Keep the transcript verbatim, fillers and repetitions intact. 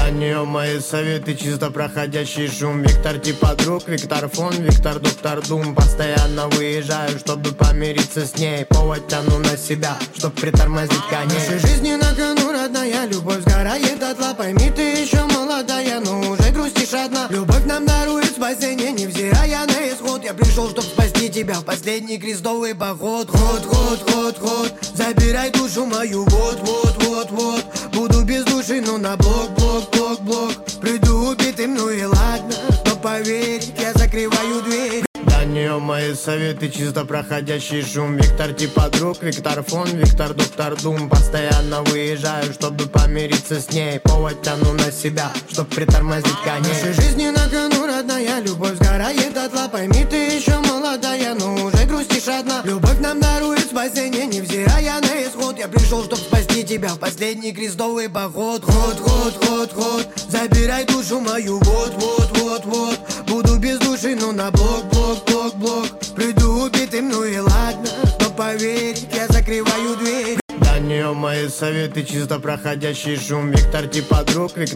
Для нее мои советы чисто проходящий шум. Виктор типа друг, Виктор фон, Виктор доктор Дум. Постоянно выезжаю, чтобы помириться с ней. Повод тяну на себя, чтоб притормозить коней. Нашей жизни на кону, родная, любовь сгорает дотла. Пойми, ты еще молодая, но уже грустишь одна. Любовь нам дарует спасение, невзирая на исход. Я пришел, чтоб спасти тебя в последний крестовый поход. Ход, ход, ход, ход, забирай душу мою, вот, вот, вот, вот. Буду без души, но на блок, блок, блок, блок. Приду убитым, ну и ладно, но поверить, я закрываю дверь. Для нее мои советы чисто проходящий шум. Виктор типа друг, Виктор фон, Виктор доктор Дум. Постоянно выезжаю, чтобы помириться с ней. Повод тяну на себя, чтоб притормозить коней. Нашей жизни на кону, родная, любовь сгорает дотла. Пойми, ты еще молодая, но уже грустишь одна. Любовь нам дарует спасение, невзирая на исход. Я пришел, чтоб спасти тебя в последний крестовый поход. Ход, ход, ход, ход, забирай душу мою, вот, вот, вот, вот. Буду без души, но на блок, блок, блок, блок. Приду убитым, ну и ладно, но поверить, я закрываю дверь. Для нее мои советы чисто проходящий шум. Виктор типа друг, Виктор